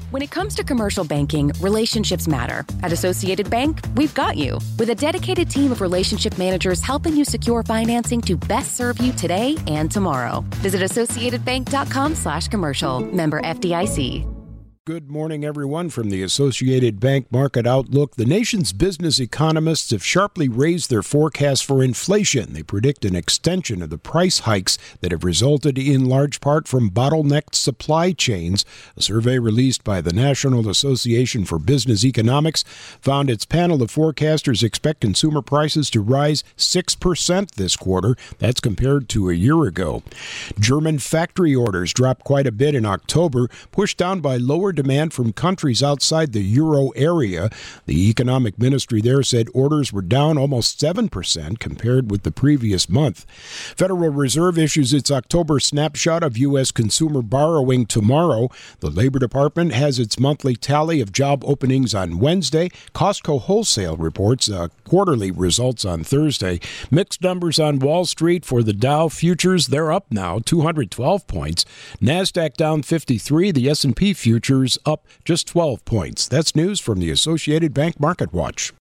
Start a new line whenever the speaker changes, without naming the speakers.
When it comes to commercial banking, relationships matter. At Associated Bank, we've got you. With a dedicated team of relationship managers helping you secure financing to best serve you today and tomorrow. Visit associatedbank.com/commercial. Member FDIC.
Good morning, everyone. From the Associated Bank Market Outlook, the nation's business economists have sharply raised their forecast for inflation. They predict an extension of the price hikes that have resulted in large part from bottlenecked supply chains. A survey released by the National Association for Business Economics found its panel of forecasters expect consumer prices to rise 6% this quarter. That's compared to a year ago. German factory orders dropped quite a bit in October, pushed down by lower demand from countries outside the euro area. The economic ministry there said orders were down almost 7% compared with the previous month. Federal Reserve issues its October snapshot of U.S. consumer borrowing tomorrow. The Labor Department has its monthly tally of job openings on Wednesday. Costco Wholesale reports quarterly results on Thursday. Mixed numbers on Wall Street for the Dow futures. They're up now 212 points. NASDAQ down 53. The S&P futures up just 12 points. That's news from the Associated Bank Market Watch.